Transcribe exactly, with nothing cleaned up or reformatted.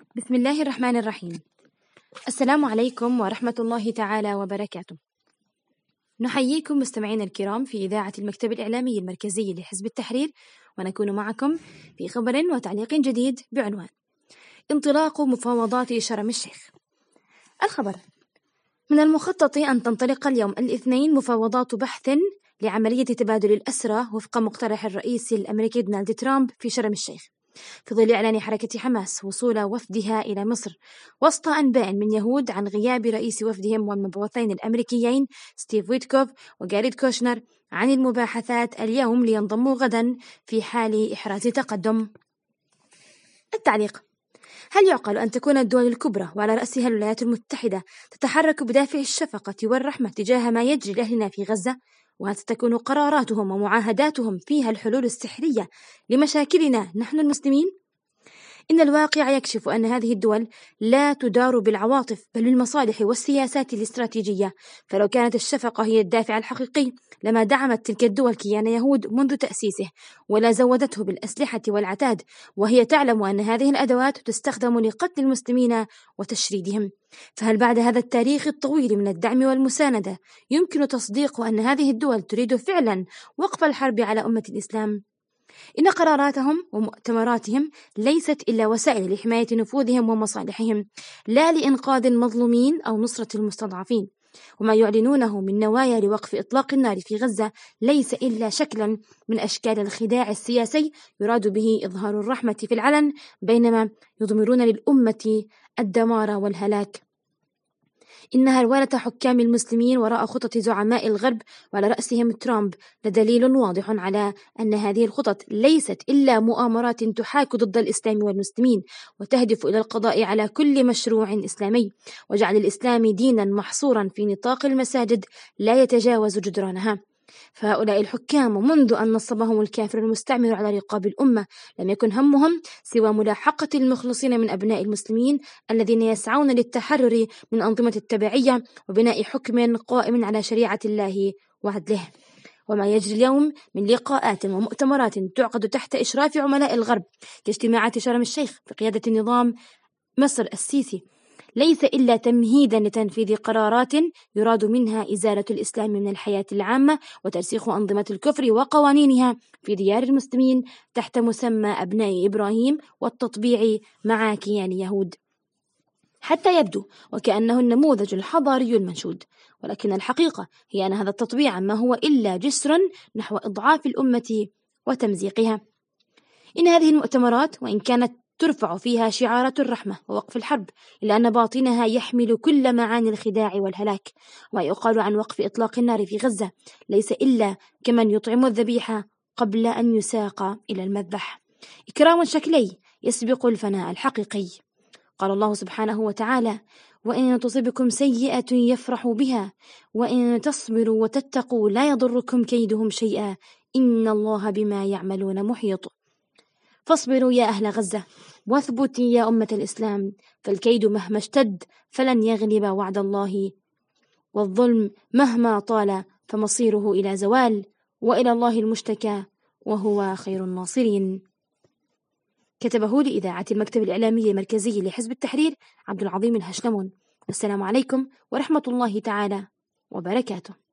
بسم الله الرحمن الرحيم. السلام عليكم ورحمة الله تعالى وبركاته. نحييكم مستمعينا الكرام في إذاعة المكتب الإعلامي المركزي لحزب التحرير، ونكون معكم في خبر وتعليق جديد بعنوان انطلاق مفاوضات شرم الشيخ. الخبر: من المخطط أن تنطلق اليوم الاثنين مفاوضات بحث لعملية تبادل الأسرى وفق مقترح الرئيس الأمريكي دونالد ترامب في شرم الشيخ، في ظل إعلان حركة حماس وصول وفدها إلى مصر، وسط أنباء من يهود عن غياب رئيس وفدهم والمبعوثين الأمريكيين ستيف ويتكوف وجاريد كوشنر عن المباحثات اليوم لينضموا غدا في حال إحراز تقدم. التعليق: هل يعقل أن تكون الدول الكبرى وعلى رأسها الولايات المتحدة تتحرك بدافع الشفقة والرحمة تجاه ما يجري لأهلنا في غزة؟ وهل ستكون قراراتهم ومعاهداتهم فيها الحلول السحرية لمشاكلنا نحن المسلمين؟ إن الواقع يكشف أن هذه الدول لا تدار بالعواطف بل بالمصالح والسياسات الاستراتيجية، فلو كانت الشفقة هي الدافع الحقيقي لما دعمت تلك الدول كيان يهود منذ تأسيسه ولا زودته بالأسلحة والعتاد، وهي تعلم أن هذه الأدوات تستخدم لقتل المسلمين وتشريدهم. فهل بعد هذا التاريخ الطويل من الدعم والمساندة يمكن تصديق أن هذه الدول تريد فعلا وقف الحرب على أمة الإسلام؟ إن قراراتهم ومؤتمراتهم ليست إلا وسائل لحماية نفوذهم ومصالحهم، لا لإنقاذ المظلومين أو نصرة المستضعفين. وما يعلنونه من نوايا لوقف إطلاق النار في غزة ليس إلا شكلا من أشكال الخداع السياسي يراد به إظهار الرحمة في العلن، بينما يضمرون للأمة الدمار والهلاك. إن هرولة حكام المسلمين وراء خطط زعماء الغرب وعلى رأسهم ترامب لدليل واضح على أن هذه الخطط ليست إلا مؤامرات تحاك ضد الإسلام والمسلمين، وتهدف إلى القضاء على كل مشروع إسلامي، وجعل الإسلام دينا محصورا في نطاق المساجد لا يتجاوز جدرانها. فهؤلاء الحكام منذ أن نصبهم الكافر المستعمر على رقاب الأمة لم يكن همهم سوى ملاحقة المخلصين من أبناء المسلمين الذين يسعون للتحرر من أنظمة التبعية وبناء حكم قائم على شريعة الله وعدله. وما يجري اليوم من لقاءات ومؤتمرات تعقد تحت إشراف عملاء الغرب كاجتماعات شرم الشيخ بقيادة النظام مصر السيسي ليس إلا تمهيدا لتنفيذ قرارات يراد منها إزالة الإسلام من الحياة العامة وترسيخ أنظمة الكفر وقوانينها في ديار المسلمين تحت مسمى أبناء إبراهيم والتطبيع مع كيان يهود، حتى يبدو وكأنه النموذج الحضاري المنشود. ولكن الحقيقة هي أن هذا التطبيع ما هو إلا جسر نحو إضعاف الأمة وتمزيقها. إن هذه المؤتمرات وإن كانت ترفع فيها شعارات الرحمة ووقف الحرب، إلا أن باطنها يحمل كل معاني الخداع والهلاك. وما يقال عن وقف إطلاق النار في غزة ليس إلا كمن يطعم الذبيحة قبل أن يساق إلى المذبح، إكرام شكلي يسبق الفناء الحقيقي. قال الله سبحانه وتعالى: وإن تصبكم سيئة يفرحوا بها وإن تصبروا وتتقوا لا يضركم كيدهم شيئا إن الله بما يعملون محيط. فاصبروا يا أهل غزة واثبتوا يا أمة الإسلام، فالكيد مهما اشتد فلن يغلب وعد الله، والظلم مهما طال فمصيره إلى زوال، وإلى الله المشتكى وهو خير الناصرين. كتبه لإذاعة المكتب الإعلامي المركزي لحزب التحرير عبد العظيم الهشلمون. والسلام عليكم ورحمة الله تعالى وبركاته.